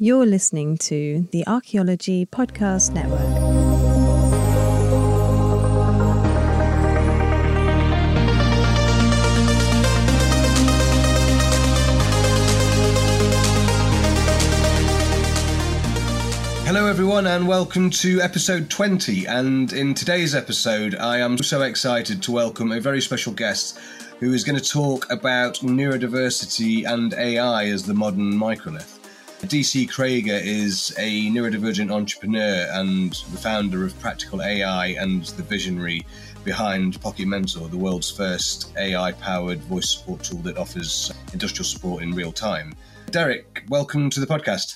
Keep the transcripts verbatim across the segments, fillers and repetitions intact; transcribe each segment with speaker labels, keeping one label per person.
Speaker 1: You're listening to the Archaeology Podcast Network.
Speaker 2: Hello everyone and welcome to episode twenty, and in today's episode I am so excited to welcome a very special guest who is going to talk about neurodiversity and A I as the modern microlith. D C Krieger is a neurodivergent entrepreneur and the founder of Practical A I and the visionary behind Pocket Mentor, the world's first A I-powered voice support tool that offers industrial support in real time. Derek, welcome to the podcast.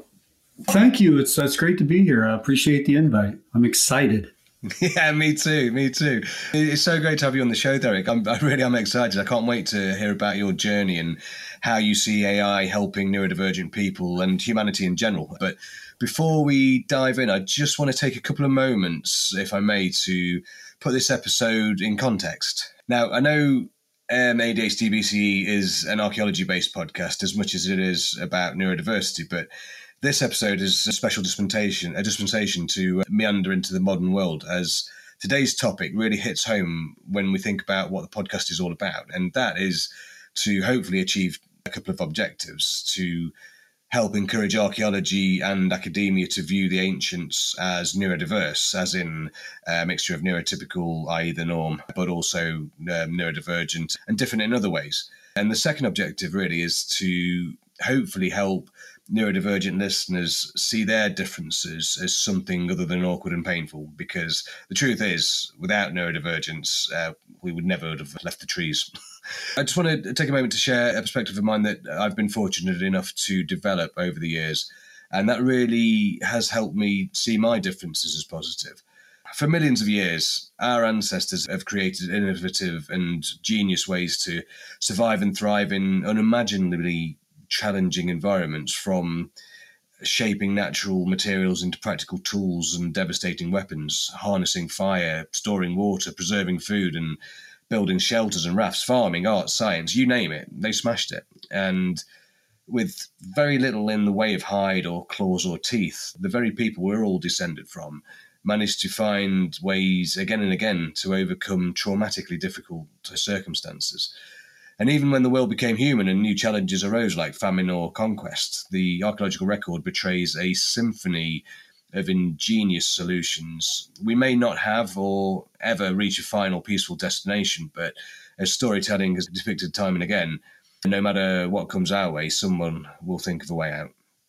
Speaker 3: Thank you. It's it's great to be here. I appreciate the invite. I'm excited.
Speaker 2: Yeah, me too. Me too. It's so great to have you on the show, Derek. I'm, I really am excited. I can't wait to hear about your journey and how you see A I helping neurodivergent people and humanity in general. But before we dive in, I just want to take a couple of moments, if I may, to put this episode in context. Now, I know um, A D H D B C E is an archaeology-based podcast as much as it is about neurodiversity, but this episode is a special dispensation, a dispensation to meander into the modern world, as today's topic really hits home when we think about what the podcast is all about. And that is to hopefully achieve a couple of objectives: to help encourage archaeology and academia to view the ancients as neurodiverse, as in a mixture of neurotypical, that is the norm, but also um, neurodivergent and different in other ways. And the second objective really is to hopefully help neurodivergent listeners see their differences as something other than awkward and painful, because the truth is, without neurodivergence, uh, we would never have left the trees. I just want to take a moment to share a perspective of mine that I've been fortunate enough to develop over the years, and that really has helped me see my differences as positive. For millions of years, our ancestors have created innovative and genius ways to survive and thrive in unimaginably challenging environments, from shaping natural materials into practical tools and devastating weapons, harnessing fire, storing water, preserving food, and building shelters and rafts, farming, art, science, you name it, they smashed it. And with very little in the way of hide or claws or teeth, the very people we're all descended from managed to find ways again and again to overcome traumatically difficult circumstances. And even when the world became human and new challenges arose like famine or conquest, the archaeological record betrays a symphony of ingenious solutions. We may not have or ever reach a final peaceful destination, but as storytelling has depicted time and again, no matter what comes our way, someone will think of a way out.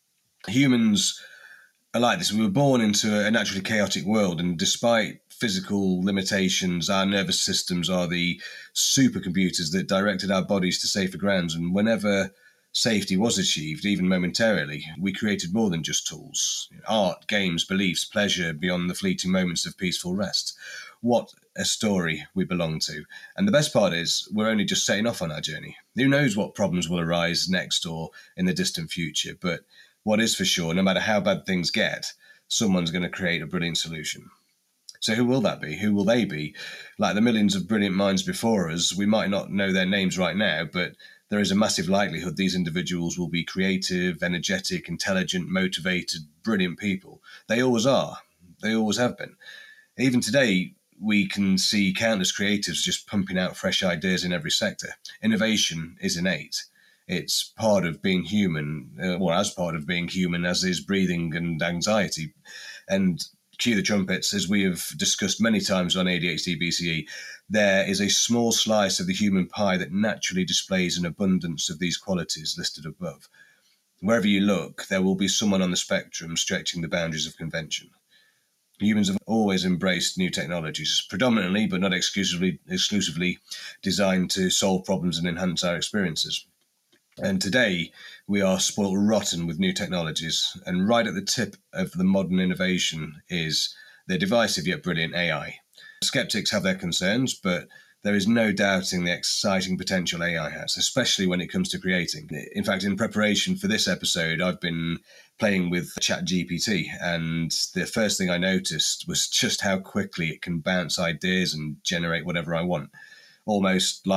Speaker 2: Humans are like this. We were born into a naturally chaotic world, and despite physical limitations, our nervous systems are the supercomputers that directed our bodies to safer grounds. And whenever safety was achieved, even momentarily, we created more than just tools. Art, games, beliefs, pleasure beyond the fleeting moments of peaceful rest. What a story we belong to. And the best part is, we're only just setting off on our journey. Who knows what problems will arise next or in the distant future, but what is for sure, no matter how bad things get, someone's going to create a brilliant solution. So who will that be? Who will they be? Like the millions of brilliant minds before us, we might not know their names right now, but there is a massive likelihood these individuals will be creative, energetic, intelligent, motivated, brilliant people. They always are. They always have been. Even today, we can see countless creatives just pumping out fresh ideas in every sector. Innovation is innate. It's part of being human, uh, or as part of being human, as is breathing and anxiety. And cue the trumpets, as we have discussed many times on A D H D B C E, there is a small slice of the human pie that naturally displays an abundance of these qualities listed above. Wherever you look, there will be someone on the spectrum stretching the boundaries of convention. Humans have always embraced new technologies, predominantly but not exclusively, exclusively designed to solve problems and enhance our experiences. And today, we are spoiled rotten with new technologies, and right at the tip of the modern innovation is the divisive yet brilliant A I. Skeptics have their concerns, but there is no doubting the exciting potential A I has, especially when it comes to creating. In fact, in preparation for this episode, I've been playing with ChatGPT, and the first thing I noticed was just how quickly it can bounce ideas and generate whatever I want, almost like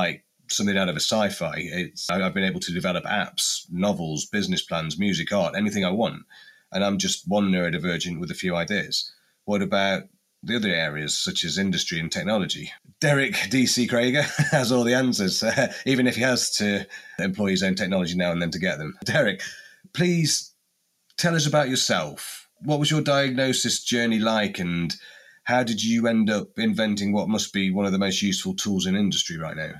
Speaker 2: something out of a sci-fi. It's I've been able to develop apps, novels, business plans, music, art, anything I want. And I'm just one neurodivergent with a few ideas. What about the other areas, such as industry and technology? Derek D C. Krager has all the answers, uh, even if he has to employ his own technology now and then to get them. Derek, please tell us about yourself. What was your diagnosis journey like, and how did you end up inventing what must be one of the most useful tools in industry right now?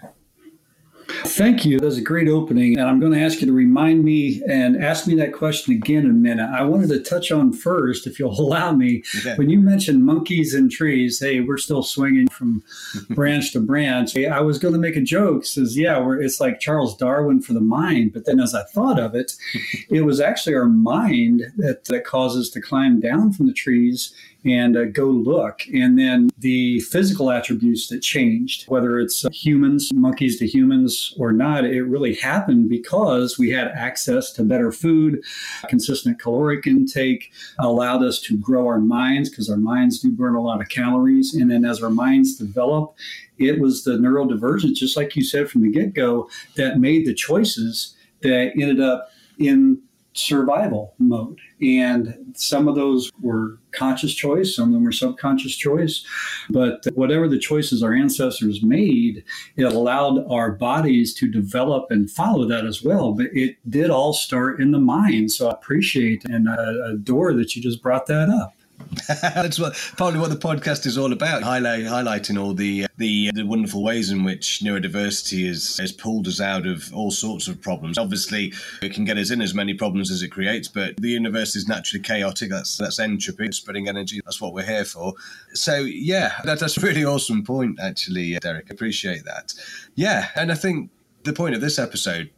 Speaker 3: Thank you. That was a great opening. And I'm going to ask you to remind me and ask me that question again in a minute. I wanted to touch on first, if you'll allow me, yeah. When you mentioned monkeys and trees, hey, we're still swinging from branch to branch. I was going to make a joke, says, yeah, we're, it's like Charles Darwin for the mind. But then as I thought of it, it was actually our mind that, that causes us to climb down from the trees and uh, go look. And then the physical attributes that changed, whether it's uh, humans, monkeys to humans or not, it really happened because we had access to better food, consistent caloric intake, allowed us to grow our minds because our minds do burn a lot of calories. And then as our minds develop, it was the neurodivergence, just like you said from the get-go, that made the choices that ended up in survival mode. And some of those were conscious choice, some of them were subconscious choice. But whatever the choices our ancestors made, it allowed our bodies to develop and follow that as well. But it did all start in the mind. So I appreciate and I adore that you just brought that up.
Speaker 2: That's what probably what the podcast is all about, highlight, highlighting all the, the the wonderful ways in which neurodiversity has, has pulled us out of all sorts of problems. Obviously, it can get us in as many problems as it creates, but the universe is naturally chaotic. That's that's entropy, spreading energy. That's what we're here for. So, yeah, that, that's a really awesome point, actually, Derek. Appreciate that. Yeah, and I think the point of this episode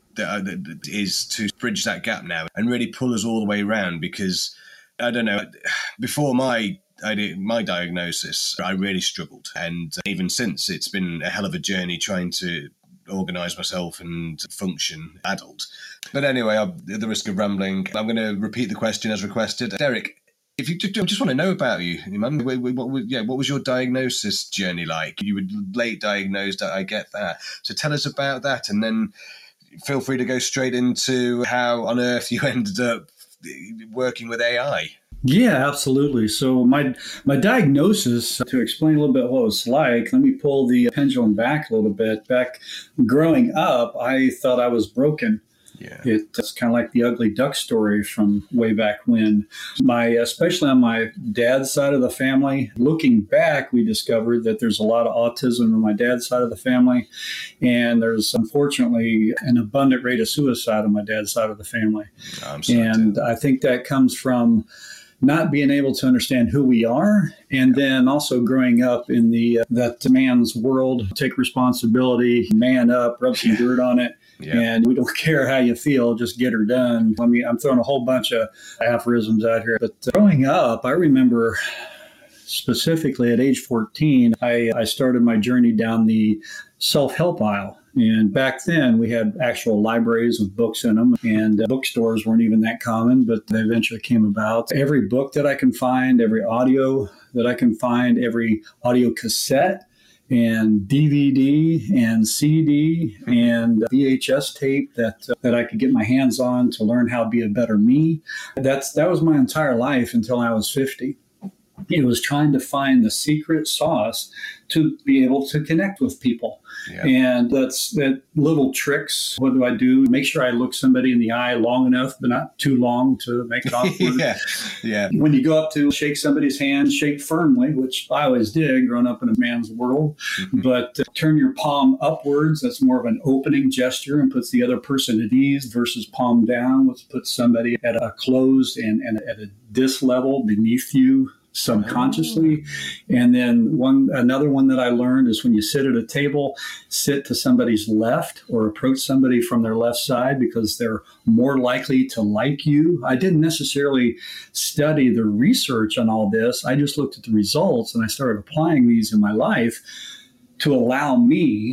Speaker 2: is to bridge that gap now and really pull us all the way around, because I don't know, before my I my diagnosis, I really struggled. And even since, it's been a hell of a journey trying to organise myself and function adult. But anyway, I'm, at the risk of rambling, I'm going to repeat the question as requested. Derek, if you just, just want to know about you, what, yeah, what was your diagnosis journey like? You were late diagnosed, I get that. So tell us about that, and then feel free to go straight into how on earth you ended up working with A I.
Speaker 3: Yeah, absolutely. So my my diagnosis, to explain a little bit what it was like, let me pull the pendulum back a little bit. Back growing up, I thought I was broken. Yeah. It's kind of like the ugly duck story from way back when. My, especially on my dad's side of the family, looking back, we discovered that there's a lot of autism on my dad's side of the family. And there's unfortunately an abundant rate of suicide on my dad's side of the family. I'm sorry, and too. I think that comes from not being able to understand who we are, and then also growing up in the uh, that man's world, take responsibility, man up, rub some dirt on it, yeah. And we don't care how you feel, just get her done. I mean, I'm throwing a whole bunch of aphorisms out here, but uh, growing up, I remember specifically at age fourteen, I, I started my journey down the self-help aisle. And back then, we had actual libraries with books in them, and uh, bookstores weren't even that common, but they eventually came about. Every book that I can find, every audio that I can find, every audio cassette and D V D and C D and V H S tape that uh, that I could get my hands on to learn how to be a better me. That's that was my entire life until I was fifty. It was trying to find the secret sauce to be able to connect with people. Yeah. And that's that little tricks. What do I do? Make sure I look somebody in the eye long enough, but not too long to make it awkward.
Speaker 2: yeah. yeah.
Speaker 3: When you go up to shake somebody's hand, shake firmly, which I always did growing up in a man's world. Mm-hmm. But uh, turn your palm upwards. That's more of an opening gesture and puts the other person at ease, versus palm down, which puts somebody at a closed and, and at a dis level beneath you subconsciously. And then one another one that I learned is when you sit at a table, sit to somebody's left or approach somebody from their left side, because they're more likely to like you. I didn't necessarily study the research on all this. I just looked at the results and I started applying these in my life to allow me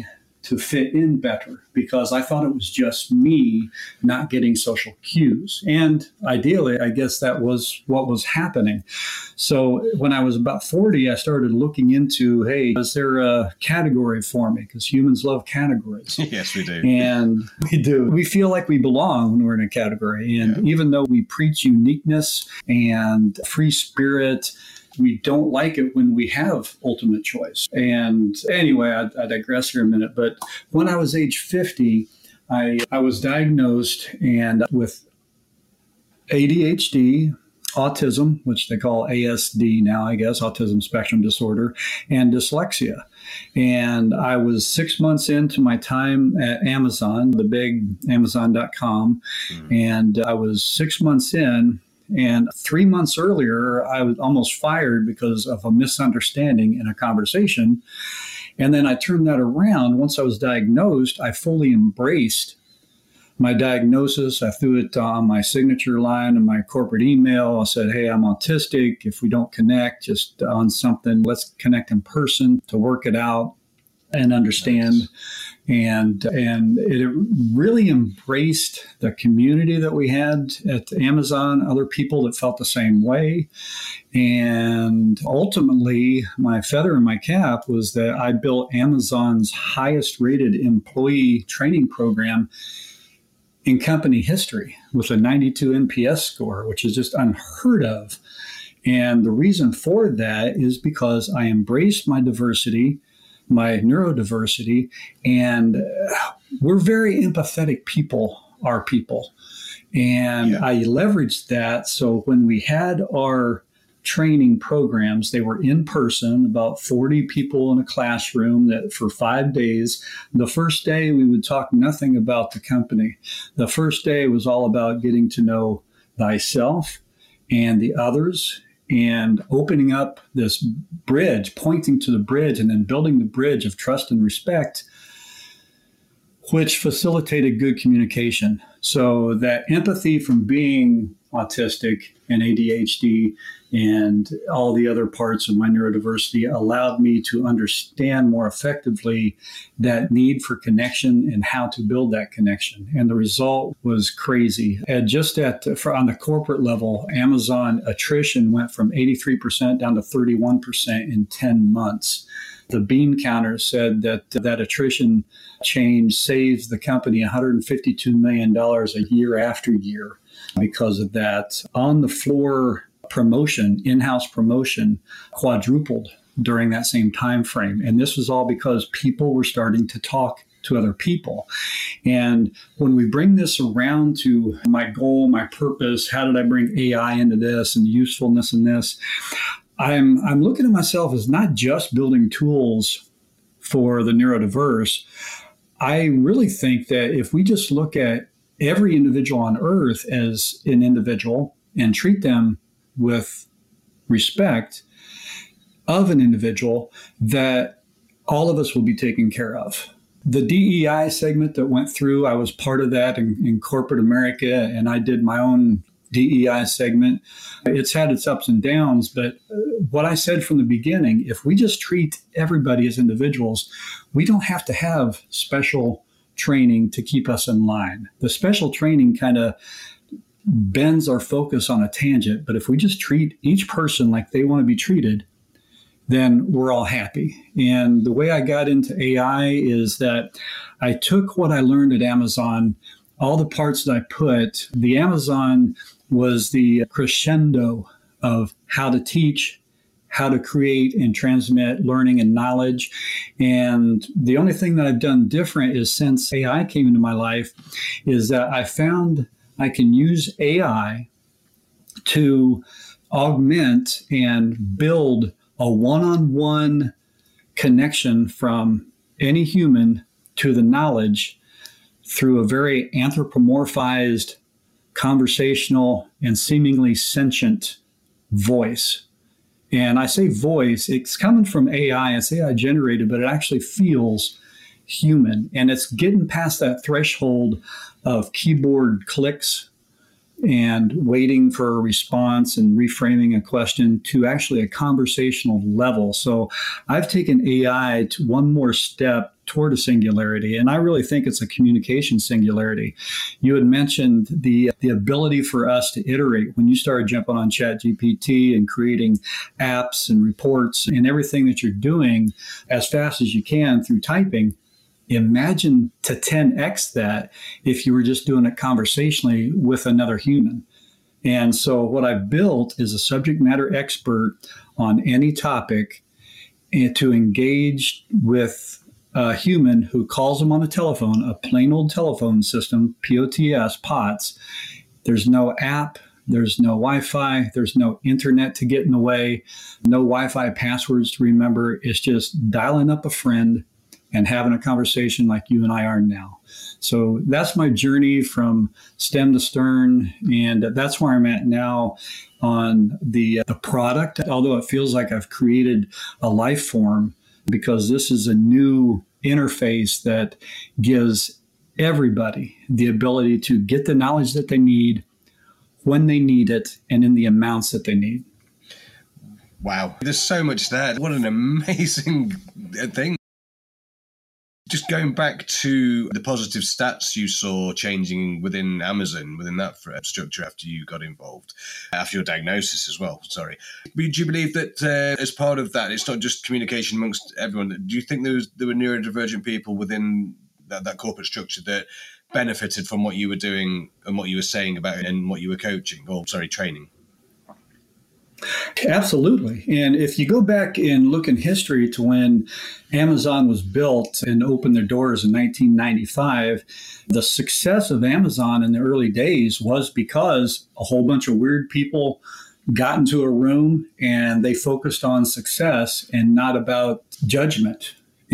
Speaker 3: to fit in better because I thought it was just me not getting social cues. And ideally, I guess that was what was happening. So when I was about forty, I started looking into, hey, is there a category for me? Because humans love categories.
Speaker 2: Yes, we do.
Speaker 3: And we do. We feel like we belong when we're in a category. And yeah. even though we preach uniqueness and free spirit, we don't like it when we have ultimate choice. And anyway, I, I digress here a minute. But when I was age fifty, I, I was diagnosed and with A D H D, autism, which they call A S D now, I guess, autism spectrum disorder, and dyslexia. And I was six months into my time at Amazon, the big Amazon dot com. Mm. And I was six months in. And three months earlier, I was almost fired because of a misunderstanding in a conversation. And then I turned that around. Once I was diagnosed, I fully embraced my diagnosis. I threw it on my signature line in my corporate email. I said, hey, I'm autistic. If we don't connect just on something, let's connect in person to work it out and understand. Nice. And and it really embraced the community that we had at Amazon, other people that felt the same way. And ultimately, my feather in my cap was that I built Amazon's highest rated employee training program in company history with a ninety-two N P S score, which is just unheard of. And the reason for that is because I embraced my diversity, my neurodiversity, and we're very empathetic people, our people. And yeah. I leveraged that. So when we had our training programs, they were in person, about forty people in a classroom that for five days. The first day we would talk nothing about the company. The first day was all about getting to know thyself and the others, and opening up this bridge, pointing to the bridge, and then building the bridge of trust and respect, which facilitated good communication. So that empathy from being autistic and A D H D and all the other parts of my neurodiversity allowed me to understand more effectively that need for connection and how to build that connection. And the result was crazy. And just at for on the corporate level, Amazon attrition went from eighty-three percent down to thirty-one percent in ten months. The bean counter said that that attrition change saves the company one hundred fifty-two million dollars a year after year because of that. On the floor promotion, in-house promotion, quadrupled during that same time frame. And this was all because people were starting to talk to other people. And when we bring this around to my goal, my purpose, how did I bring A I into this and usefulness in this? I'm I'm looking at myself as not just building tools for the neurodiverse. I really think that if we just look at every individual on earth as an individual and treat them with respect of an individual, that all of us will be taken care of. The D E I segment that went through, I was part of that in, in corporate America, and I did my own D E I segment. It's had its ups and downs, but what I said from the beginning, if we just treat everybody as individuals, we don't have to have special training to keep us in line. The special training kind of bends our focus on a tangent, but if we just treat each person like they want to be treated, then we're all happy. And the way I got into A I is that I took what I learned at Amazon, all the parts that I put. The Amazon was the crescendo of how to teach, how to create and transmit learning and knowledge. And the only thing that I've done different is since A I came into my life is that I found I can use A I to augment and build a one-on-one connection from any human to the knowledge through a very anthropomorphized, conversational, and seemingly sentient voice. And I say voice, it's coming from A I, it's A I generated, but it actually feels human. And it's getting past that threshold of keyboard clicks and waiting for a response and reframing a question to actually a conversational level. So I've taken A I to one more step toward a singularity. And I really think it's a communication singularity. You had mentioned the, the ability for us to iterate. When you started jumping on ChatGPT and creating apps and reports and everything that you're doing as fast as you can through typing, imagine to ten x that if you were just doing it conversationally with another human. And so what I've built is a subject matter expert on any topic and to engage with a human who calls them on the telephone, a plain old telephone system, P O T S, P O T S. There's no app. There's no Wi-Fi. There's no internet to get in the way. No Wi-Fi passwords to remember. It's just dialing up a friend and having a conversation like you and I are now. So that's my journey from stem to stern, and that's where I'm at now on the the product, although it feels like I've created a life form, because this is a new interface that gives everybody the ability to get the knowledge that they need, when they need it, and in the amounts that they need.
Speaker 2: Wow. There's so much there. What an amazing thing. Just going back to the positive stats you saw changing within Amazon, within that structure after you got involved, after your diagnosis as well, sorry. Do you believe that uh, as part of that, it's not just communication amongst everyone? Do you think there, was, there were neurodivergent people within that, that corporate structure that benefited from what you were doing and what you were saying about it and what you were coaching, or sorry, training?
Speaker 3: Absolutely. And if you go back and look in history to when Amazon was built and opened their doors in nineteen ninety-five, the success of Amazon in the early days was because a whole bunch of weird people got into a room and they focused on success and not about judgment.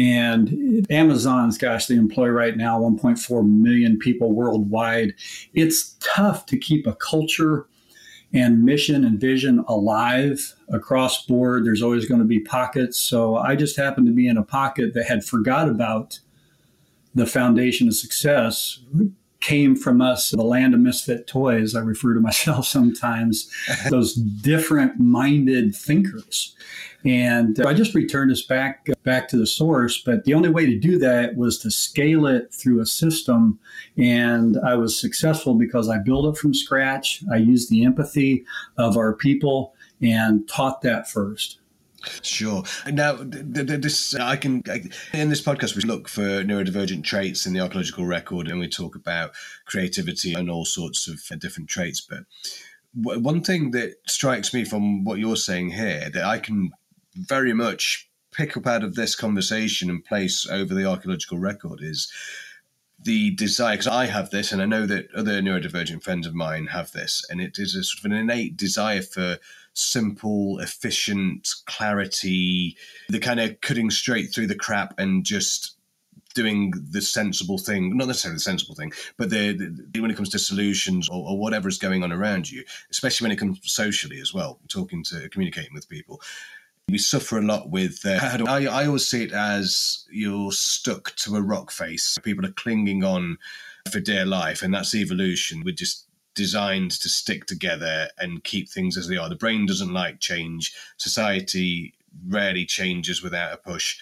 Speaker 3: And Amazon's, gosh, they employ right now one point four million people worldwide. It's tough to keep a culture and mission and vision alive across board. There's always going to be pockets. So I just happened to be in a pocket that had forgot about the foundation of success. Came from us, the land of misfit toys, I refer to myself sometimes, those different minded thinkers. And I just returned us back, back to the source. But the only way to do that was to scale it through a system. And I was successful because I built it from scratch. I used the empathy of our people and taught that first.
Speaker 2: Sure. Now, this I can in this podcast we look for neurodivergent traits in the archaeological record, and we talk about creativity and all sorts of different traits. But one thing that strikes me from what you're saying here that I can very much pick up out of this conversation and place over the archaeological record is the desire, because I have this, and I know that other neurodivergent friends of mine have this, and it is a sort of an innate desire for simple, efficient clarity, the kind of cutting straight through the crap and just doing the sensible thing, not necessarily the sensible thing, but the, the when it comes to solutions or, or whatever is going on around you, especially when it comes socially as well, talking to, communicating with people. We suffer a lot with, uh, how do I, I always see it as you're stuck to a rock face. People are clinging on for dear life, and that's evolution. We're just designed to stick together and keep things as they are. The brain doesn't like change. Society rarely changes without a push.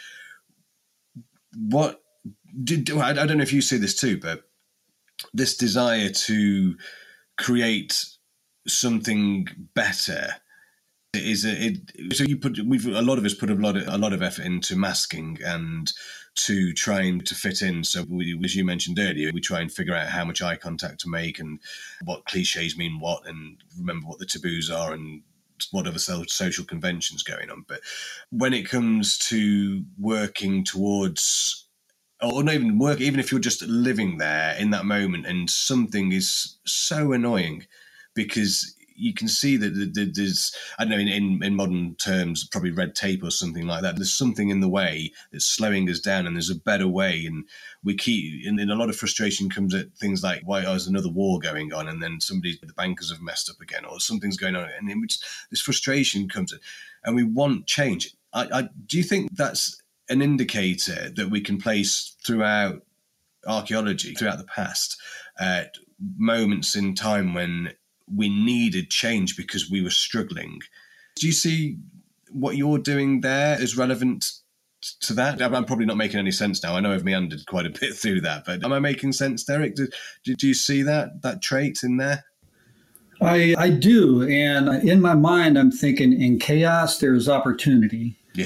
Speaker 2: What did, I don't know if you see this too, but this desire to create something better is a, it, so you put we've a lot of us put a lot of, a lot of effort into masking and to trying to fit in. So we, as you mentioned earlier, we try and figure out how much eye contact to make and what cliches mean what, and remember what the taboos are and what other social conventions going on. But when it comes to working towards, or not even work, even if you're just living there in that moment and something is so annoying because you can see that there's, I don't know, in, in, in modern terms, probably red tape or something like that. There's something in the way that's slowing us down, and there's a better way. And we keep, and, and a lot of frustration comes at things like, why oh, is another war going on? And then somebody, the bankers have messed up again, or something's going on. And in which this frustration comes in, and we want change. I, I, do you think that's an indicator that we can place throughout archaeology, throughout the past, at moments in time when we needed change because we were struggling? Do you see what you're doing there as relevant to that? I'm probably not making any sense now. I know I've meandered quite a bit through that, but am I making sense, Derek? Do, do, do you see that, that trait in there?
Speaker 3: I, I do. And in my mind, I'm thinking in chaos, there's opportunity.
Speaker 2: Yeah.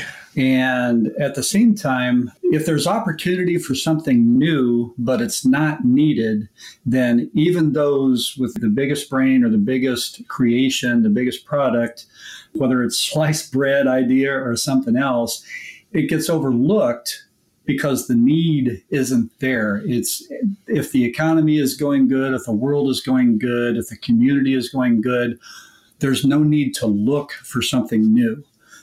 Speaker 3: And at the same time, if there's opportunity for something new, but it's not needed, then even those with the biggest brain or the biggest creation, the biggest product, whether it's sliced bread idea or something else, it gets overlooked because the need isn't there. It's if the economy is going good, if the world is going good, if the community is going good, there's no need to look for something new.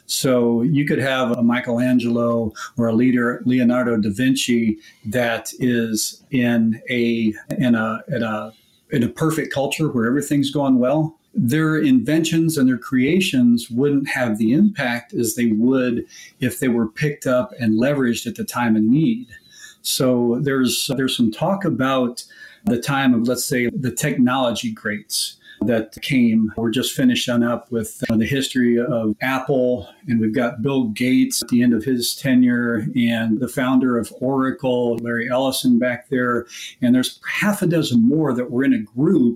Speaker 3: So you could have a Michelangelo or a leader, Leonardo da Vinci, that is in a in a in a in a perfect culture where everything's going well. Their inventions and their creations wouldn't have the impact as they would if they were picked up and leveraged at the time of need. So there's there's some talk about the time of, let's say, the technology greats that came. We're just finishing up with uh, the history of Apple, and we've got Bill Gates at the end of his tenure and the founder of Oracle, Larry Ellison back there. And there's half a dozen more that were in a group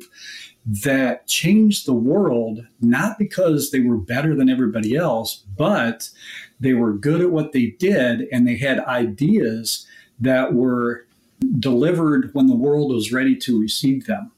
Speaker 3: that changed the world, not because they were better than everybody else, but they were good at what they did, and they had ideas that were delivered when the world was ready to receive them.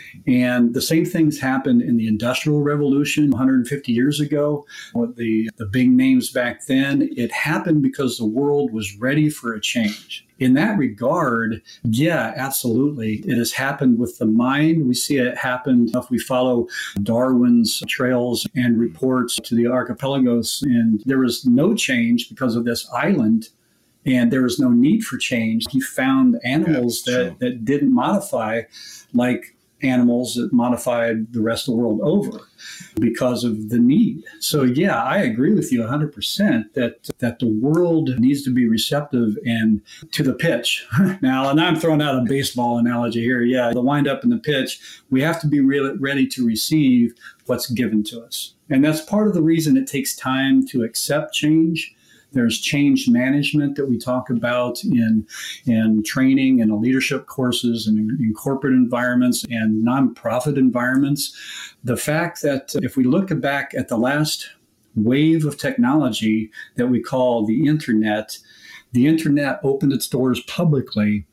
Speaker 3: And the same things happened in the Industrial Revolution one hundred fifty years ago. With the, the big names back then, it happened because the world was ready for a change. In that regard, yeah, absolutely. It has happened with the mind. We see it happen if we follow Darwin's trails and reports to the archipelagos. And there was no change because of this island. And there was no need for change. He found animals yeah, that, that didn't modify like animals that modified the rest of the world over because of the need. So yeah, I agree with you one hundred percent that that the world needs to be receptive and to the pitch. Now, and I'm throwing out a baseball analogy here. Yeah, the wind up in the pitch, we have to be really ready to receive what's given to us. And that's part of the reason it takes time to accept change. There's change management that we talk about in, in training and leadership courses and in, in corporate environments and nonprofit environments. The fact that if we look back at the last wave of technology that we call the internet, the internet opened its doors publicly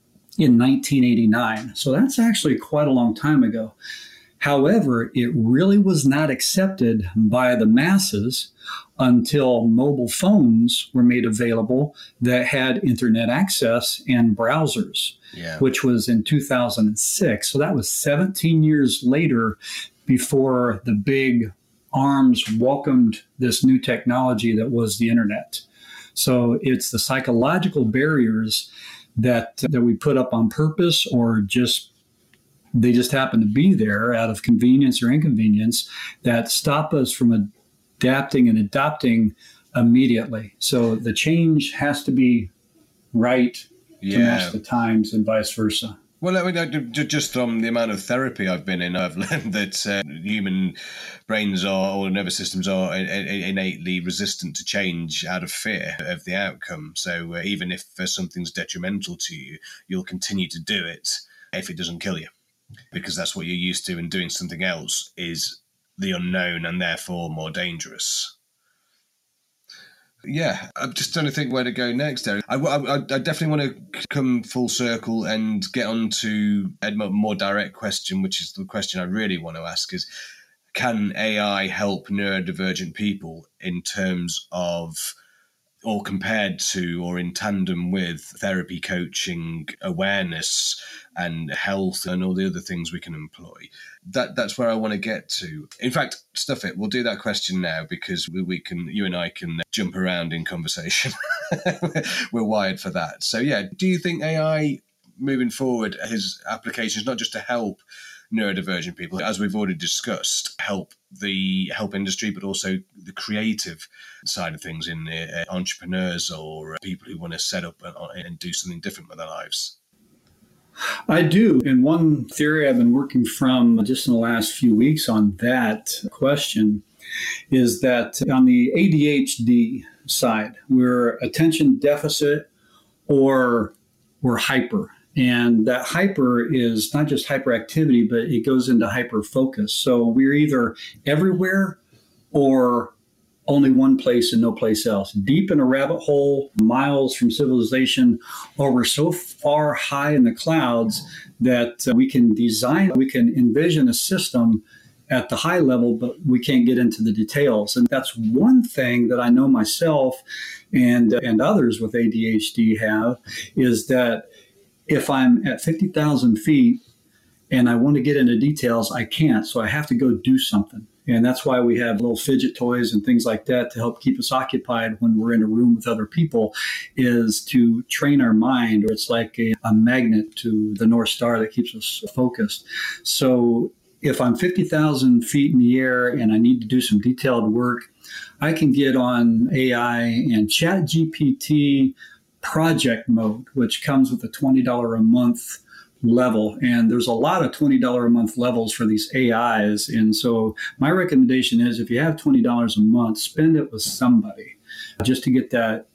Speaker 3: in nineteen eighty-nine. So that's actually quite a long time ago. However, it really was not accepted by the masses until mobile phones were made available that had internet access and browsers, yeah. which was in two thousand six. So that was seventeen years later before the big arms welcomed this new technology that was the internet. So it's the psychological barriers that, that we put up on purpose or just they just happen to be there out of convenience or inconvenience that stop us from adapting and adopting immediately. So the change has to be right yeah. to match the times and vice versa.
Speaker 2: Well, I mean, just from the amount of therapy I've been in, I've learned that uh, human brains are, or nervous systems are innately resistant to change out of fear of the outcome. So uh, even if uh, something's detrimental to you, you'll continue to do it if it doesn't kill you, because that's what you're used to, and doing something else is the unknown and therefore more dangerous. Yeah, I'm just trying to think where to go next, Derek. I, I, I definitely want to come full circle and get on to a more direct question, which is the question I really want to ask is, can A I help neurodivergent people in terms of, or compared to, or in tandem with therapy, coaching, awareness, and health, and all the other things we can employ? That that's where I want to get to. In fact, stuff it. We'll do that question now because we, we can, you and I can jump around in conversation. We're wired for that. So yeah, do you think A I moving forward has applications not just to help neurodivergent people, as we've already discussed, help the help industry, but also the creative side of things in uh, entrepreneurs or people who want to set up and, and do something different with their lives?
Speaker 3: I do. And one theory I've been working from just in the last few weeks on that question is that on the A D H D side, we're attention deficit or we're hyper. And that hyper is not just hyperactivity, but it goes into hyper focus. So we're either everywhere or only one place and no place else, deep in a rabbit hole, miles from civilization, or we're so far high in the clouds that uh, we can design, we can envision a system at the high level, but we can't get into the details. And that's one thing that I know myself and, and others with A D H D have, is that if I'm at fifty thousand feet and I want to get into details, I can't. So I have to go do something. And that's why we have little fidget toys and things like that to help keep us occupied when we're in a room with other people, is to train our mind, or it's like a, a magnet to the North Star that keeps us focused. So if I'm fifty thousand feet in the air and I need to do some detailed work, I can get on A I and ChatGPT project mode, which comes with a twenty dollars a month level. And there's a lot of twenty dollars a month levels for these A Is. And so my recommendation is, if you have twenty dollars a month, spend it with somebody just to get that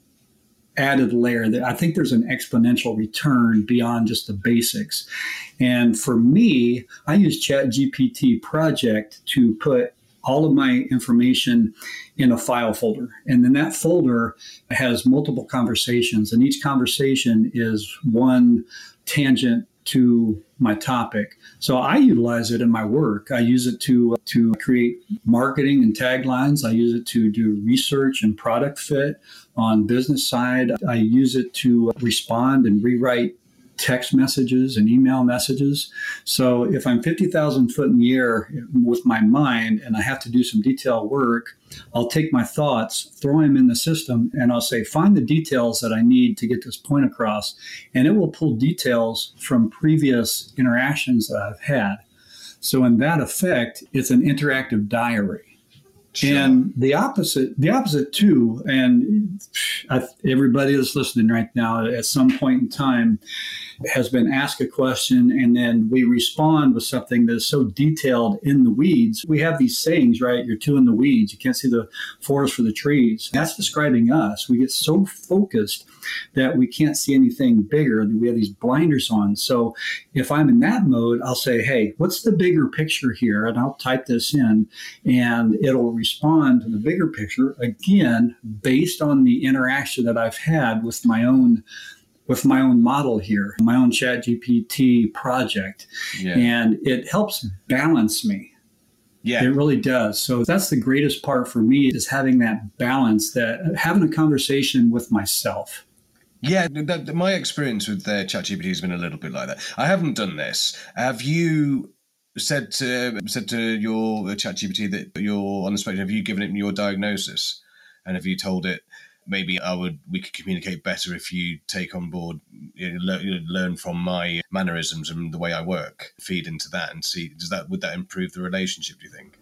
Speaker 3: added layer. That I think there's an exponential return beyond just the basics. And for me, I use ChatGPT Project to put all of my information in a file folder. And then that folder has multiple conversations, and each conversation is one tangent to my topic. So I utilize it in my work. I use it to to create marketing and taglines. I use it to do research and product fit on business side. I use it to respond and rewrite text messages and email messages. So if I'm fifty thousand foot in the air with my mind and I have to do some detailed work, I'll take my thoughts, throw them in the system, and I'll say, find the details that I need to get this point across. And it will pull details from previous interactions that I've had. So in that effect, it's an interactive diary. Sure. And the opposite, the opposite too, and I, everybody that's listening right now at some point in time has been asked a question, and then we respond with something that's so detailed in the weeds. We have these sayings, right? You're too in the weeds. You can't see the forest for the trees. That's describing us. We get so focused that we can't see anything bigger. We have these blinders on. So if I'm in that mode, I'll say, hey, what's the bigger picture here? And I'll type this in, and it'll respond to the bigger picture, again, based on the interaction that I've had with my own with my own model here, my own ChatGPT project. Yeah. And it helps balance me. Yeah, it really does. So that's the greatest part for me, is having that balance, that having a conversation with myself.
Speaker 2: Yeah, that, my experience with uh, ChatGPT has been a little bit like that. I haven't done this. Have you said to said to your ChatGPT that you're on the spectrum? Have you given it your diagnosis, and have you told it, maybe I would we could communicate better if you take on board, you know, learn, learn from my mannerisms and the way I work, feed into that, and see, does that would that improve the relationship, do you think?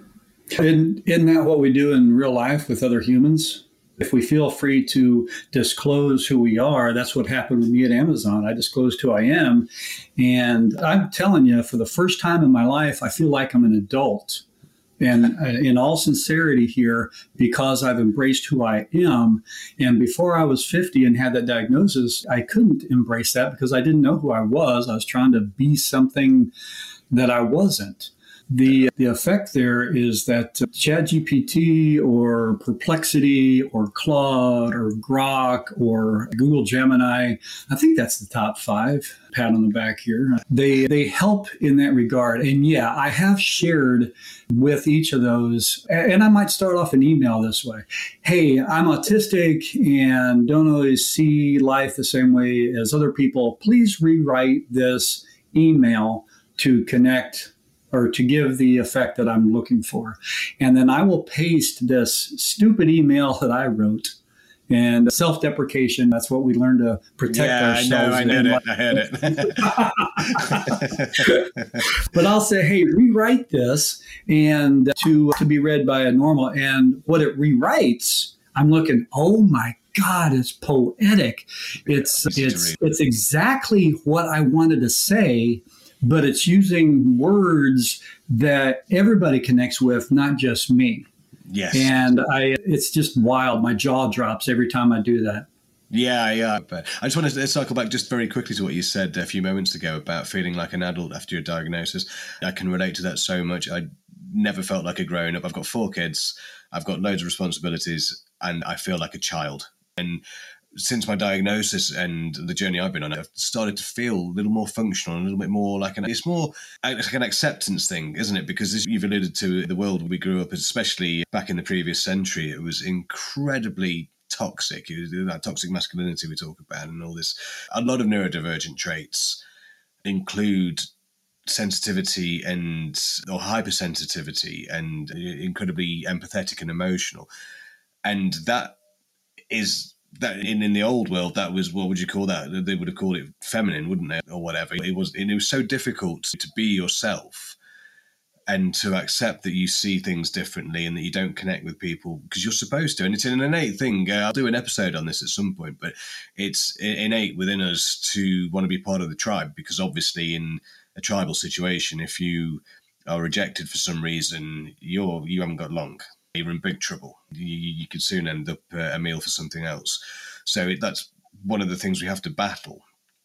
Speaker 3: Isn't, isn't that what we do in real life with other humans? If we feel free to disclose who we are, that's what happened with me at Amazon. I disclosed who I am. And I'm telling you, for the first time in my life, I feel like I'm an adult. And in all sincerity here, because I've embraced who I am. And before I was fifty and had that diagnosis, I couldn't embrace that because I didn't know who I was. I was trying to be something that I wasn't. The the effect there is that ChatGPT or Perplexity or Claude or Grok or Google Gemini, I think that's the top five, pat on the back here. They they help in that regard. And yeah, I have shared with each of those, and I might start off an email this way. Hey, I'm autistic and don't always see life the same way as other people. Please rewrite this email to connect or to give the effect that I'm looking for. And then I will paste this stupid email that I wrote. And self-deprecation, that's what we learn to protect
Speaker 2: yeah,
Speaker 3: ourselves.
Speaker 2: Yeah, I know, I did it. I heard
Speaker 3: it. But I'll say, hey, rewrite this and to, to be read by a normal. And what it rewrites, I'm looking, oh my God, it's poetic. It's it's it's exactly what I wanted to say, but it's using words that everybody connects with, not just me.
Speaker 2: Yes.
Speaker 3: And I, it's just wild. My jaw drops every time I do that.
Speaker 2: Yeah, yeah. But I just want to circle back just very quickly to what you said a few moments ago about feeling like an adult after your diagnosis. I can relate to that so much. I never felt like a grown up. I've got four kids. I've got loads of responsibilities, and I feel like a child. And since my diagnosis and the journey I've been on, I've started to feel a little more functional, a little bit more like an, it's more like an acceptance thing, isn't it? Because as you've alluded to, the world we grew up, especially back in the previous century, it was incredibly toxic. It was that toxic masculinity we talk about and all this. A lot of neurodivergent traits include sensitivity and or hypersensitivity and incredibly empathetic and emotional. And that is that in, in the old world, that was, what would you call that? They would have called it feminine, wouldn't they? Or whatever. It was, and it was so difficult to be yourself and to accept that you see things differently and that you don't connect with people because you're supposed to. And it's an innate thing. Uh, I'll do an episode on this at some point, but it's innate within us to want to be part of the tribe, because obviously in a tribal situation, if you are rejected for some reason, you're, you haven't got long. You're in big trouble. You, you could soon end up uh, a meal for something else. So it, that's one of the things we have to battle.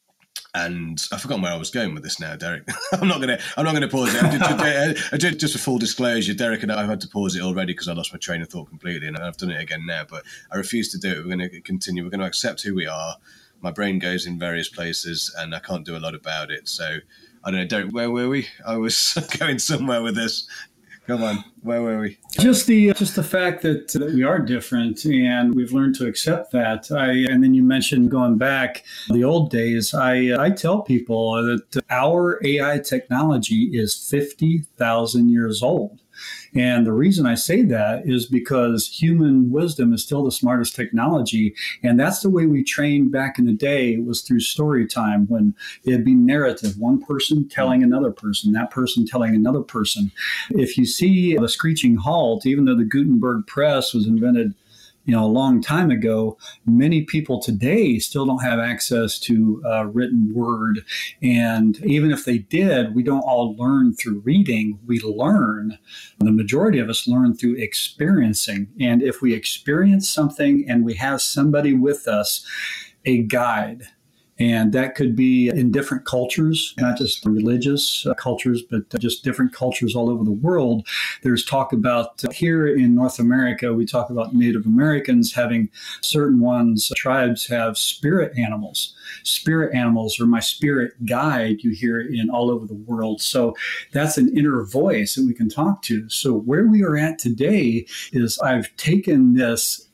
Speaker 2: And I've forgotten where I was going with this now, Derek. I'm not gonna. I'm not gonna pause it. Just, just for full disclosure, Derek and I have had to pause it already because I lost my train of thought completely, and I've done it again now. But I refuse to do it. We're going to continue. We're going to accept who we are. My brain goes in various places, and I can't do a lot about it. So I don't know, Derek. Where were we? I was going somewhere with this. Come on, where were we?
Speaker 3: Just the just the fact that, that we are different, and we've learned to accept that. I and then you mentioned going back the old days. I I tell people that our A I technology is fifty thousand years old. And the reason I say that is because human wisdom is still the smartest technology. And that's the way we trained back in the day, was through story time, when it'd be narrative, one person telling another person, that person telling another person. If you see the screeching halt, even though the Gutenberg press was invented, you know, a long time ago, many people today still don't have access to uh, written word. And even if they did, we don't all learn through reading. We learn, the majority of us learn through experiencing. And if we experience something and we have somebody with us, a guide, and that could be in different cultures, not just religious uh, cultures, but uh, just different cultures all over the world. There's talk about uh, here in North America, we talk about Native Americans having certain ones, uh, tribes have spirit animals. Spirit animals are my spirit guide you hear in all over the world. So that's an inner voice that we can talk to. So where we are at today is I've taken this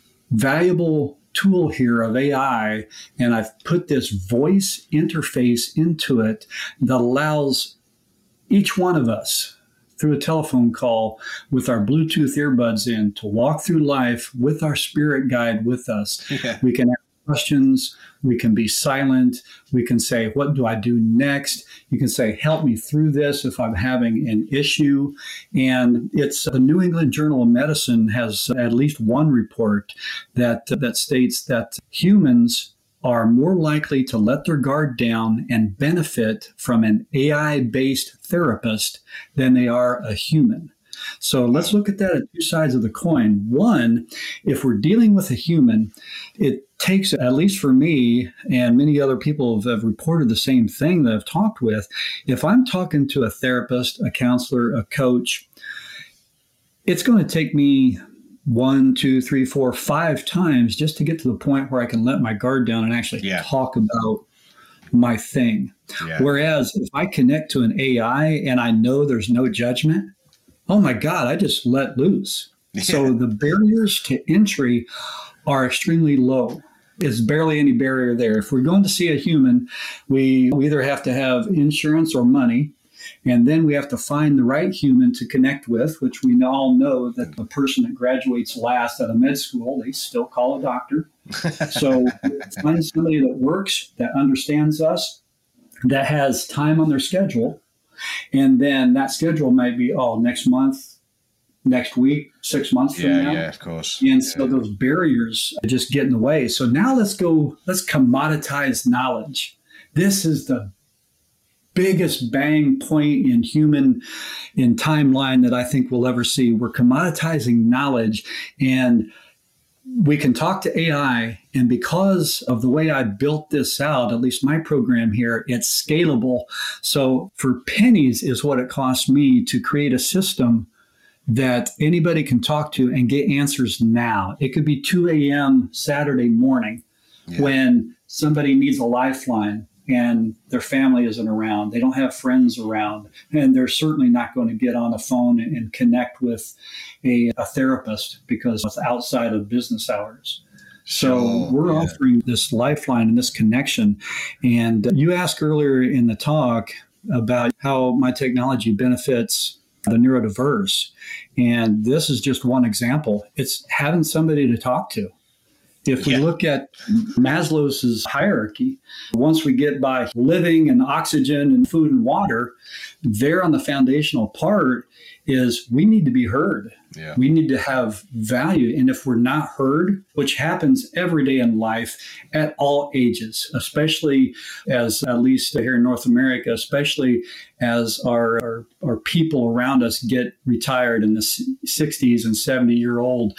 Speaker 3: valuable tool here of A I, and I've put this voice interface into it that allows each one of us, through a telephone call with our Bluetooth earbuds in, to walk through life with our spirit guide with us. Yeah. We can ask questions, we can be silent, we can say, what do I do next? You can say, help me through this if I'm having an issue. And it's the New England Journal of Medicine has at least one report that that states that humans are more likely to let their guard down and benefit from an A I-based therapist than they are a human. So let's look at that at two sides of the coin. One, if we're dealing with a human, it takes, at least for me, and many other people have, have reported the same thing that I've talked with. If I'm talking to a therapist, a counselor, a coach, it's going to take me one, two, three, four, five times just to get to the point where I can let my guard down and actually yeah. talk about my thing. Yeah. Whereas if I connect to an A I and I know there's no judgment, oh my God, I just let loose. Yeah. So the barriers to entry are extremely low. There's barely any barrier there. If we're going to see a human, we, we either have to have insurance or money, and then we have to find the right human to connect with, which we all know that the person that graduates last at a med school, they still call a doctor. So find somebody that works, that understands us, that has time on their schedule. And then that schedule might be, oh, next month, next week, six months from
Speaker 2: yeah,
Speaker 3: now.
Speaker 2: Yeah, of course.
Speaker 3: And so yeah. those barriers just get in the way. So now let's go, let's commoditize knowledge. This is the biggest bang point in human in timeline that I think we'll ever see. We're commoditizing knowledge, and we can talk to A I, and because of the way I built this out, at least my program here, it's scalable. So for pennies is what it costs me to create a system that anybody can talk to and get answers now. It could be two a.m. Saturday morning yeah. when somebody needs a lifeline and their family isn't around. They don't have friends around, and they're certainly not going to get on a phone and connect with a, a therapist because it's outside of business hours. So oh, we're yeah. offering this lifeline and this connection. And you asked earlier in the talk about how my technology benefits the neurodiverse. And this is just one example. It's having somebody to talk to. If we yeah. look at Maslow's hierarchy, once we get by living and oxygen and food and water, there on the foundational part is we need to be heard. Yeah. We need to have value. And if we're not heard, which happens every day in life at all ages, especially as, at least here in North America, especially as our, our, our people around us get retired in the sixties and seventy year old,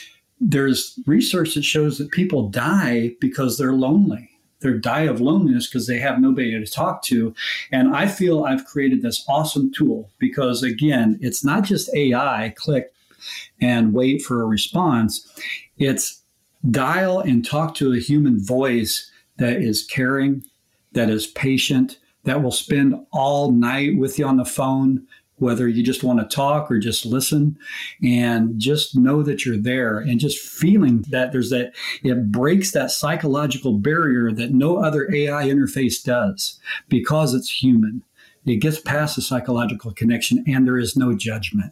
Speaker 3: there's research that shows that people die because they're lonely. They die of loneliness because they have nobody to talk to. And I feel I've created this awesome tool because, again, it's not just A I, click and wait for a response. It's dial and talk to a human voice that is caring, that is patient, that will spend all night with you on the phone, whether you just want to talk or just listen, and just know that you're there, and just feeling that there's that, it breaks that psychological barrier that no other A I interface does because it's human. It gets past the psychological connection and there is no judgment.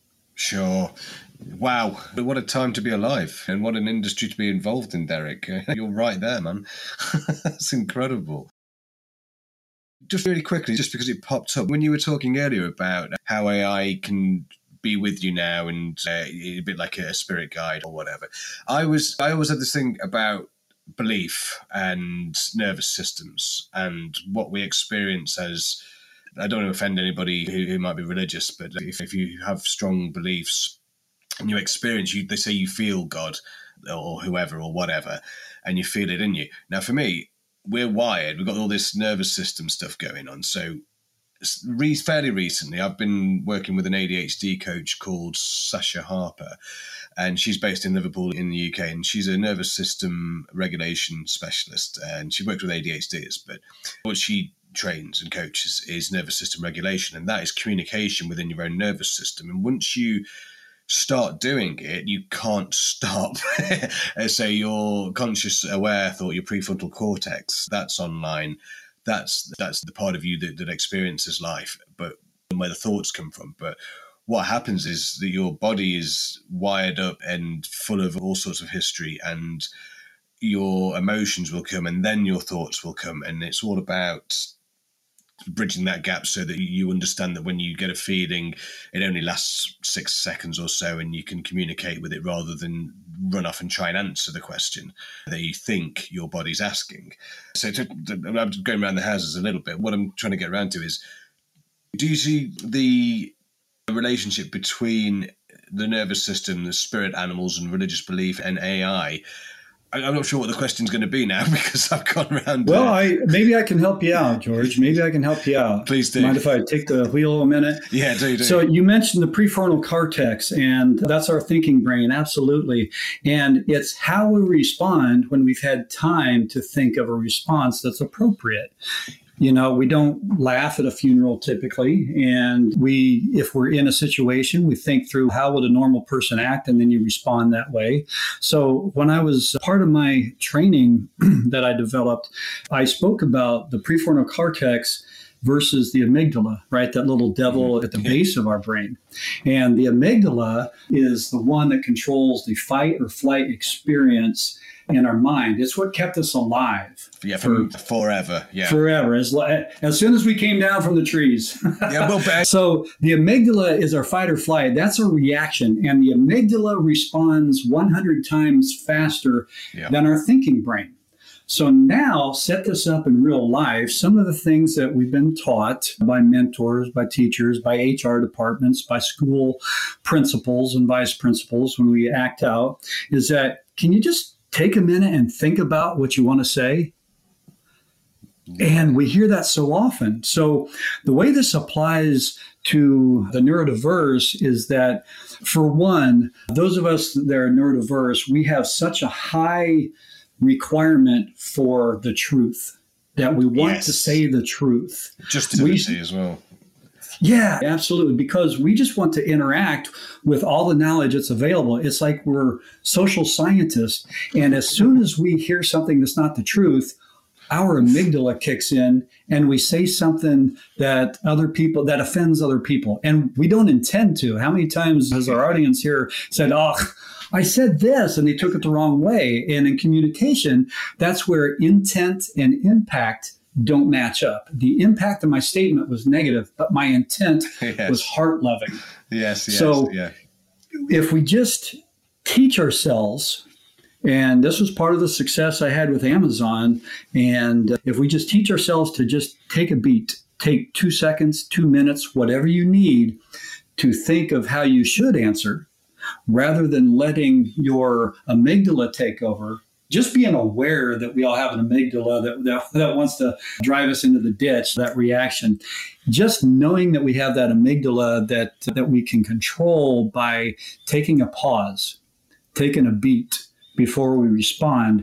Speaker 2: Sure. Wow. What a time to be alive and what an industry to be involved in, Derek. You're right there, man. That's incredible. Just really quickly, just because it popped up, when you were talking earlier about how A I can be with you now and uh, a bit like a spirit guide or whatever, I was I always had this thing about belief and nervous systems and what we experience as, I don't want to offend anybody who, who might be religious, but if, if you have strong beliefs and you experience, you, they say you feel God or whoever or whatever, and you feel it in you. Now, for me, we're wired. We've got all this nervous system stuff going on. So re- fairly recently, I've been working with an A D H D coach called Sasha Harper, and she's based in Liverpool in the U K, and she's a nervous system regulation specialist, and she works with A D H Ds, but what she trains and coaches is nervous system regulation, and that is communication within your own nervous system. And once you start doing it, you can't stop. So your conscious aware thought, your prefrontal cortex, that's online. That's that's the part of you that, that experiences life, but where the thoughts come from. But what happens is that your body is wired up and full of all sorts of history, and your emotions will come, and then your thoughts will come. And it's all about bridging that gap so that you understand that when you get a feeling, it only lasts six seconds or so, and you can communicate with it rather than run off and try and answer the question that you think your body's asking. So to, to, I'm going around the houses a little bit. What I'm trying to get around to is, do you see the relationship between the nervous system, the spirit animals and religious belief and A I? I'm not sure what the question's going to be now because I've gone around.
Speaker 3: Well, I maybe I can help you out, George. Maybe I can help you out.
Speaker 2: Please do.
Speaker 3: Mind if I take the wheel a minute?
Speaker 2: Yeah, do, do.
Speaker 3: So you mentioned the prefrontal cortex, and that's our thinking brain, absolutely. And it's how we respond when we've had time to think of a response that's appropriate. You know, we don't laugh at a funeral typically. And we, if we're in a situation, we think through how would a normal person act, and then you respond that way. So when I was part of my training that I developed, I spoke about the prefrontal cortex versus the amygdala, right? That little devil at the base of our brain. And the amygdala is the one that controls the fight or flight experience in our mind. It's what kept us alive.
Speaker 2: Yeah, for, for forever. Yeah,
Speaker 3: forever. As as soon as we came down from the trees.
Speaker 2: Yeah, well, back.
Speaker 3: So the amygdala is our fight or flight. That's a reaction, and the amygdala responds one hundred times faster yeah. than our thinking brain. So now set this up in real life. Some of the things that we've been taught by mentors, by teachers, by H R departments, by school principals and vice principals when we act out is that, can you just take a minute and think about what you want to say? And we hear that so often. So the way this applies to the neurodiverse is that, for one, those of us that are neurodiverse, we have such a high requirement for the truth, that we want yes. to say the truth.
Speaker 2: Justification as well.
Speaker 3: Yeah, absolutely. Because we just want to interact with all the knowledge that's available. It's like we're social scientists. And as soon as we hear something that's not the truth, our amygdala kicks in and we say something that other people, that offends other people. And we don't intend to. How many times has our audience here said, oh, I said this, and they took it the wrong way. And in communication, that's where intent and impact don't match up. The impact of my statement was negative, but my intent yes. was heart-loving.
Speaker 2: Yes, yes,
Speaker 3: so
Speaker 2: yeah.
Speaker 3: if we just teach ourselves, and this was part of the success I had with Amazon, and if we just teach ourselves to just take a beat, take two seconds, two minutes, whatever you need to think of how you should answer, rather than letting your amygdala take over, just being aware that we all have an amygdala that, that, that wants to drive us into the ditch, that reaction. Just knowing that we have that amygdala that, that we can control by taking a pause, taking a beat before we respond,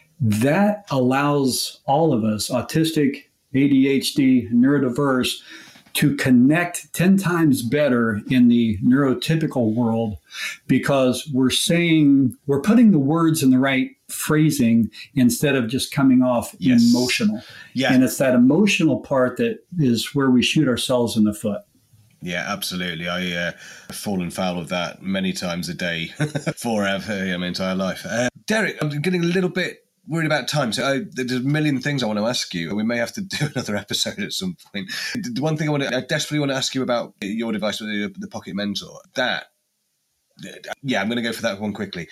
Speaker 3: that allows all of us, autistic, A D H D, neurodiverse, to connect ten times better in the neurotypical world, because we're saying, we're putting the words in the right phrasing instead of just coming off yes. emotional.
Speaker 2: Yeah.
Speaker 3: And it's that emotional part that is where we shoot ourselves in the foot.
Speaker 2: Yeah, absolutely. I uh, have fallen foul of that many times a day for uh, my entire life. Uh, Derek, I'm getting a little bit worried about time. So I, there's a million things I want to ask you. We may have to do another episode at some point. The one thing I want to, I desperately want to ask you about your device, the, the Pocket Mentor. That, yeah, I'm going to go for that one quickly.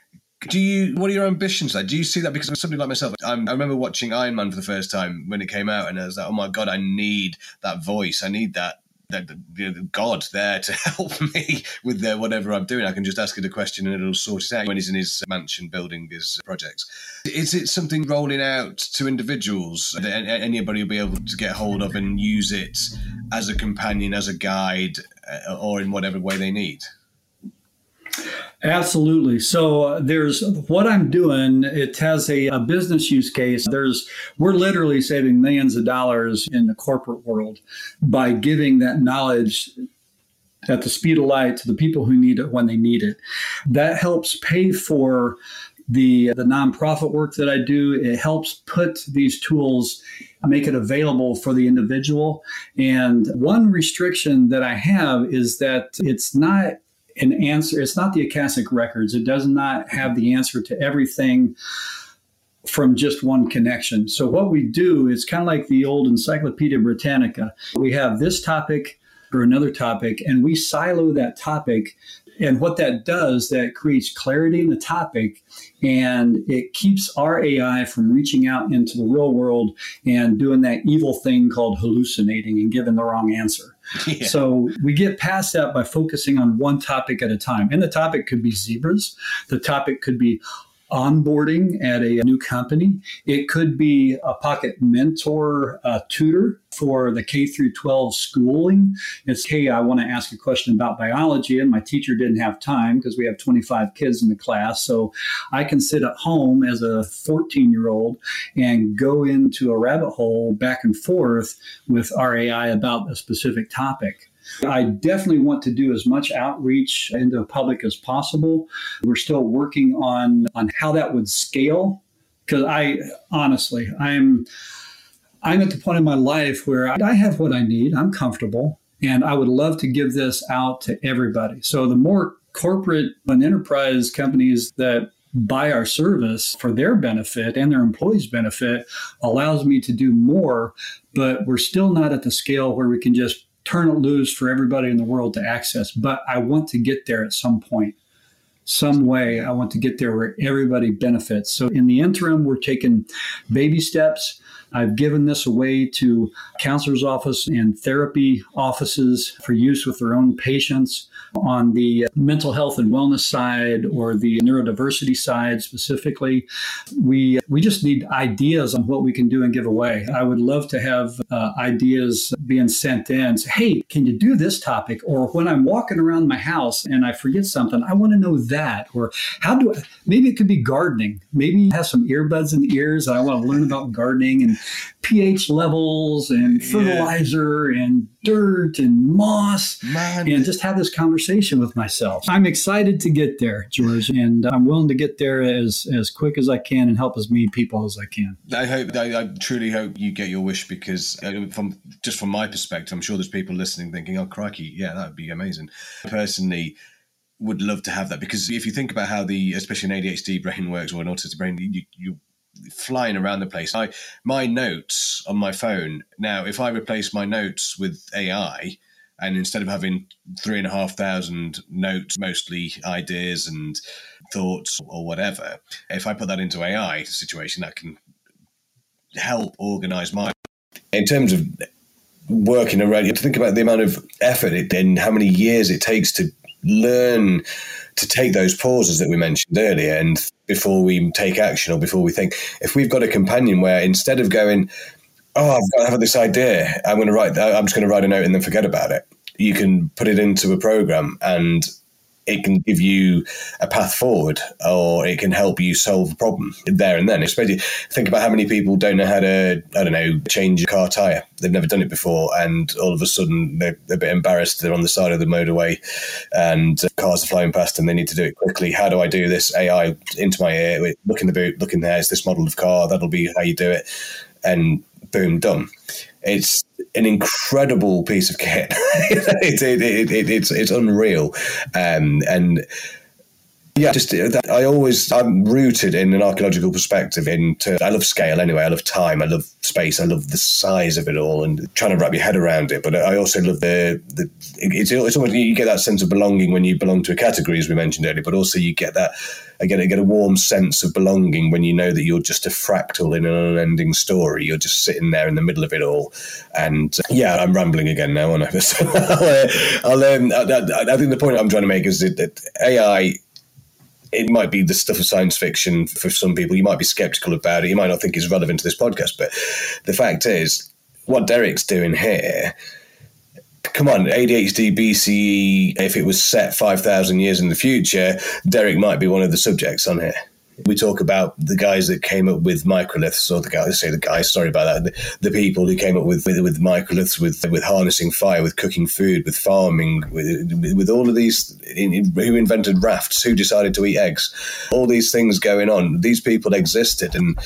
Speaker 2: Do you? What are your ambitions like? Do you see that? Because somebody like myself, I'm, I remember watching Iron Man for the first time when it came out, and I was like, oh my God, I need that voice. I need that. That you know, God there to help me with their, whatever I'm doing. I can just ask it a question and it'll sort it out when he's in his mansion building his projects. Is it something rolling out to individuals that anybody will be able to get hold of and use it as a companion, as a guide, uh, or in whatever way they need?
Speaker 3: Absolutely. So uh, there's what I'm doing. It has a, a business use case. There's we're literally saving millions of dollars in the corporate world by giving that knowledge at the speed of light to the people who need it when they need it. That helps pay for the the nonprofit work that I do. It helps put these tools, make it available for the individual. And one restriction that I have is that it's not an answer. It's not the Akashic records. It does not have the answer to everything from just one connection. So what we do is kind of like the old Encyclopedia Britannica. We have this topic or another topic, and we silo that topic. And what that does, that creates clarity in the topic, and it keeps our A I from reaching out into the real world and doing that evil thing called hallucinating and giving the wrong answer. Yeah. So we get past that by focusing on one topic at a time. And the topic could be zebras. The topic could be onboarding at a new company. It could be a Pocket Mentor uh, tutor for the K through twelve schooling. It's, hey, I want to ask a question about biology, and my teacher didn't have time because we have twenty-five kids in the class. So I can sit at home as a fourteen-year-old and go into a rabbit hole back and forth with our A I about a specific topic. I definitely want to do as much outreach into the public as possible. We're still working on, on how that would scale, because I honestly, I'm I'm at the point in my life where I have what I need. I'm comfortable, and I would love to give this out to everybody. So the more corporate and enterprise companies that buy our service for their benefit and their employees' benefit allows me to do more, but we're still not at the scale where we can just turn it loose for everybody in the world to access. But I want to get there at some point. some way. I want to get there where everybody benefits. So in the interim, we're taking baby steps. I've given this away to counselor's office and therapy offices for use with their own patients. On the mental health and wellness side, or the neurodiversity side specifically, we we just need ideas on what we can do and give away. I would love to have uh, ideas being sent in. Say, hey, can you do this topic? Or when I'm walking around my house and I forget something, I want to know that. Or how do I, maybe it could be gardening. Maybe have some earbuds in the ears. I want to learn about gardening and pH levels and fertilizer yeah. and dirt and moss, Man. and just have this conversation with myself. I'm excited to get there, George, and I'm willing to get there as, as quick as I can and help as many people as I can.
Speaker 2: I hope, I, I truly hope you get your wish, because from just from my perspective, I'm sure there's people listening thinking, oh, crikey, yeah, that would be amazing. Personally, would love to have that, because if you think about how the, especially an A D H D brain works, or an autistic brain, you, you flying around the place. I, my notes on my phone now, if I replace my notes with A I, and instead of having three and a half thousand notes, mostly ideas and thoughts or whatever, if I put that into A I situation, that can help organize my. In terms of working around, you have to think about the amount of effort it, and how many years it takes to learn to take those pauses that we mentioned earlier, and before we take action or before we think. If we've got a companion where instead of going, oh, I've got to have this idea, I'm going to write that, I'm just going to write a note and then forget about it. You can put it into a program and it can give you a path forward, or it can help you solve a problem there and then. Especially think about how many people don't know how to, I don't know, change a car tyre. They've never done it before, and all of a sudden they're, they're a bit embarrassed. They're on the side of the motorway and cars are flying past and they need to do it quickly. How do I do this? A I into my ear, look in the boot, look in there, it's this model of car, that'll be how you do it. And boom, done. It's an incredible piece of kit. it, it, it, it, it's it's unreal, um, and yeah, just I always I'm rooted in an archaeological perspective. Into I love scale anyway. I love time. I love space. I love the size of it all, and trying to wrap your head around it. But I also love the the. It's it's almost you get that sense of belonging when you belong to a category, as we mentioned earlier. But also you get that. I get, I get a warm sense of belonging when you know that you're just a fractal in an unending story. You're just sitting there in the middle of it all. And uh, yeah, I'm rambling again now, aren't I? So I'll, I'll, um, I, I think the point I'm trying to make is that, that A I, it might be the stuff of science fiction for some people. You might be skeptical about it. You might not think it's relevant to this podcast. But the fact is, what Derek's doing here, come on, A D H D, B C E, if it was set five thousand years in the future, Derek might be one of the subjects on here. We talk about the guys that came up with microliths, or the guys, say the guys, sorry about that, the, the people who came up with, with, with microliths, with with harnessing fire, with cooking food, with farming, with, with all of these, in, who invented rafts, who decided to eat eggs, all these things going on. These people existed, and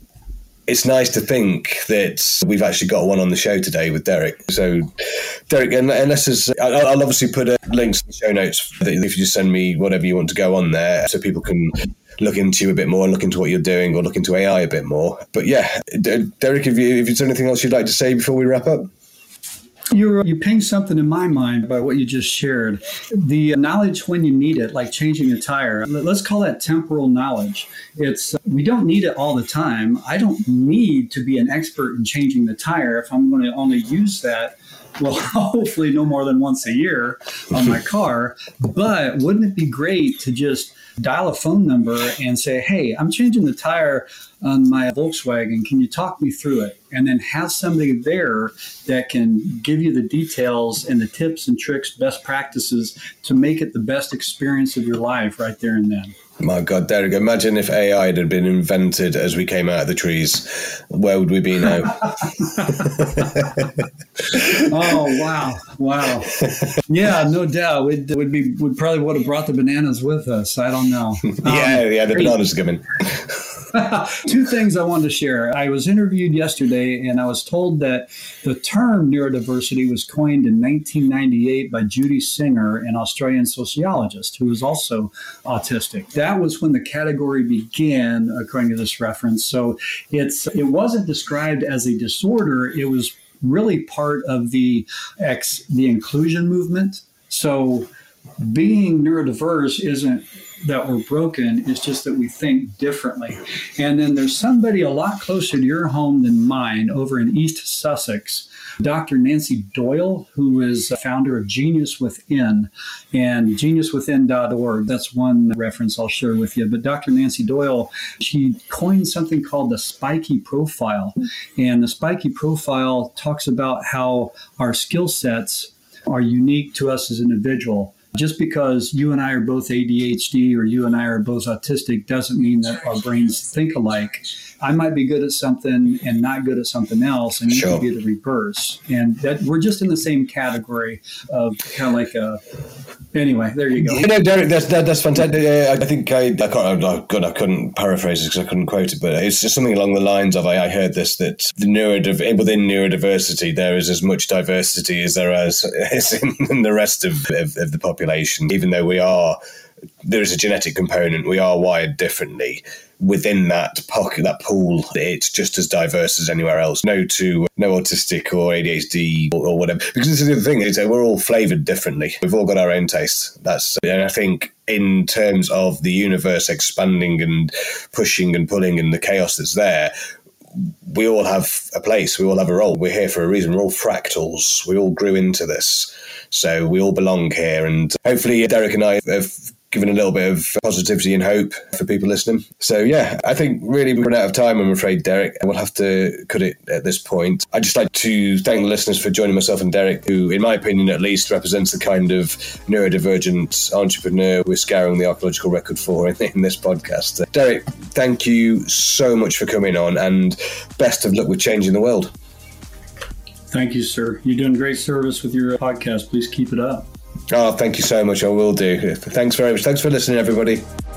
Speaker 2: it's nice to think that we've actually got one on the show today with Derek. So, Derek, unless there's, I'll, I'll obviously put uh, links in the show notes if you just send me whatever you want to go on there, so people can look into you a bit more, look into what you're doing, or look into A I a bit more. But yeah, Derek, if you, if there's anything else you'd like to say before we wrap up?
Speaker 3: You you pinged something in my mind by what you just shared. The knowledge when you need it, like changing a tire. Let's call that temporal knowledge. It's we don't need it all the time. I don't need to be an expert in changing the tire if I'm going to only use that, well, hopefully no more than once a year on my car. But wouldn't it be great to just dial a phone number and say, hey, I'm changing the tire on my Volkswagen. Can you talk me through it? And then have somebody there that can give you the details and the tips and tricks, best practices to make it the best experience of your life right there and then.
Speaker 2: My God, Derek, imagine if A I had been invented as we came out of the trees. Where would we be now?
Speaker 3: Oh, wow. Wow. Yeah, no doubt. We'd, we'd, be, we'd probably would have brought the bananas with us. I don't know. Um,
Speaker 2: yeah, yeah, the bananas are coming.
Speaker 3: Two things I wanted to share. I was interviewed yesterday, and I was told that the term neurodiversity was coined in nineteen ninety-eight by Judy Singer, an Australian sociologist who was also autistic. That was when the category began, according to this reference. So it's it wasn't described as a disorder. It was really part of the ex, the inclusion movement. So being neurodiverse isn't that we're broken, it's just that we think differently. And then there's somebody a lot closer to your home than mine over in East Sussex, Doctor Nancy Doyle, who is a founder of Genius Within and genius within dot org. That's one reference I'll share with you. But Doctor Nancy Doyle, she coined something called the spiky profile. And the spiky profile talks about how our skill sets are unique to us as an individual. Just because you and I are both A D H D or you and I are both autistic doesn't mean that our brains think alike. I might be good at something and not good at something else, and you
Speaker 2: Sure.
Speaker 3: can be the reverse. And that we're just in the same category of kind of like a. Anyway, there you go.
Speaker 2: You know, Derek, that's that, that's fantastic. Uh, I think I, I can't. Oh God, I couldn't paraphrase it because I couldn't quote it, but it's just something along the lines of I, I heard this that the neurodiv- within neurodiversity there is as much diversity as there is, is in, in the rest of, of, of the population. Even though we are, there is a genetic component. We are wired differently. Within that pocket, that pool, it's just as diverse as anywhere else. No to no autistic or A D H D or, or whatever. Because this is the thing, is that we're all flavoured differently. We've all got our own tastes. That's, and I think in terms of the universe expanding and pushing and pulling and the chaos that's there, we all have a place. We all have a role. We're here for a reason. We're all fractals. We all grew into this. So we all belong here. And hopefully Derek and I have given a little bit of positivity and hope for people listening. So yeah, I think really we've run out of time, I'm afraid, Derek. We'll have to cut it at this point. I'd just like to thank the listeners for joining myself and Derek, who, in my opinion at least, represents the kind of neurodivergent entrepreneur we're scouring the archaeological record for in, in this podcast. Uh, Derek, thank you so much for coming on, and best of luck with changing the world.
Speaker 3: Thank you, sir. You're doing great service with your podcast. Please keep it up.
Speaker 2: Oh, thank you so much. I will do. Thanks very much. Thanks for listening, everybody.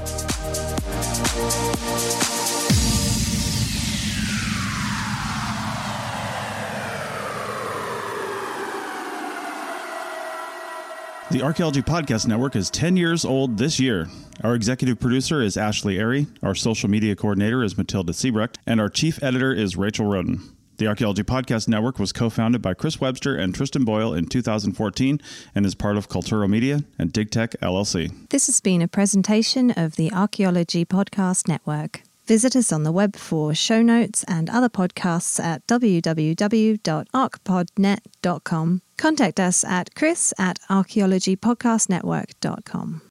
Speaker 4: The Archaeology Podcast Network is ten years old this year. Our executive producer is Ashley Airy, our social media coordinator is Matilda Siebrecht, and our chief editor is Rachel Roden. The Archaeology Podcast Network was co-founded by Chris Webster and Tristan Boyle in two thousand fourteen and is part of Culturo Media and DigTech L L C.
Speaker 1: This has been a presentation of the Archaeology Podcast Network. Visit us on the web for show notes and other podcasts at w w w dot arch pod net dot com. Contact us at chris at archaeology podcast network dot com.